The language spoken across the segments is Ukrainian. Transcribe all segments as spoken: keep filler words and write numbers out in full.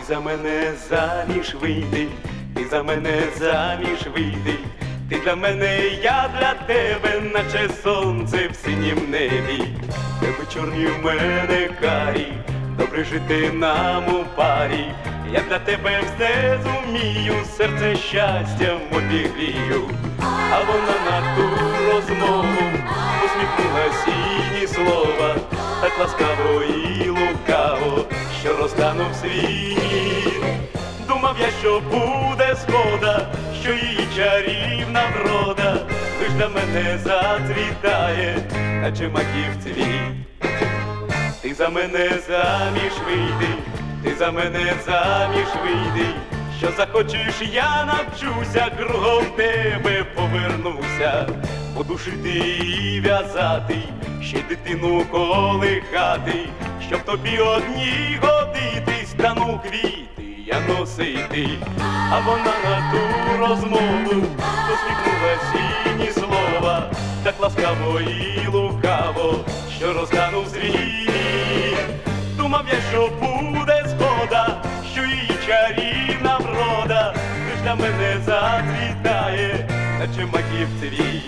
за мене заміж вийди, ти за мене заміж вийди, ти для мене, я для тебе, наче сонце в синім небі. Тебе чорні, в мене карі, добре жити нам у парі. Я для тебе все зумію, серце щастям обігрію. А вона на ту розмову посміхнулась і ні слова, так ласкаво і лукаво, що розтанув світ. Думав я, що буде згода, що її чарівна врода лиш для мене зацвітає, наче маків цвіт. Ти за мене заміж вийди, ти за мене заміж вийди, що захочеш, я навчуся, кругом тебе повернуся. Буду шити і в'язати, ще дитину колихати, щоб тобі одній годитись, стану квіти я носити. А вона на ту розмову посміхнулась і ні слова, так ласкаво і лукаво, що розтанув світ. Думав я, що буде згода, що її чарівна врода лиш для мене зацвітає, наче маків цвіт.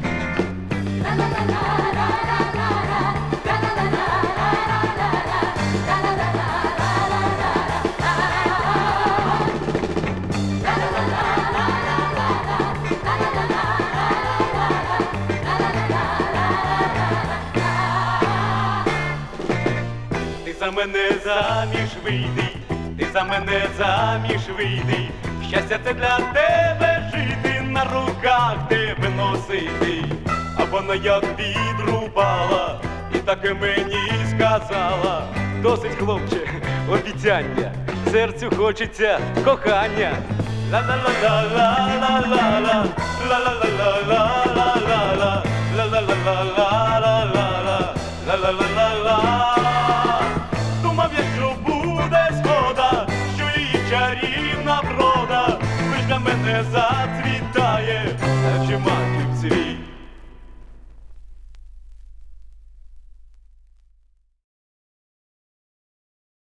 Ти за мене заміж вийди, ти за мене заміж вийди, щастя це для тебе жити, на руках тебе носити. А вона як підрубала і таке мені сказала: досить, хлопче, обіцяння, серцю хочеться кохання. Ла-ла-ла-ла-ла-ла-ла, ла-ла-ла-ла-ла-ла-ла, ла-ла-ла-ла-ла-ла-ла, ла-ла-ла-ла-ла. Думав я, що буде згода, що її чарівна врода лиш для мене зацвітає, наче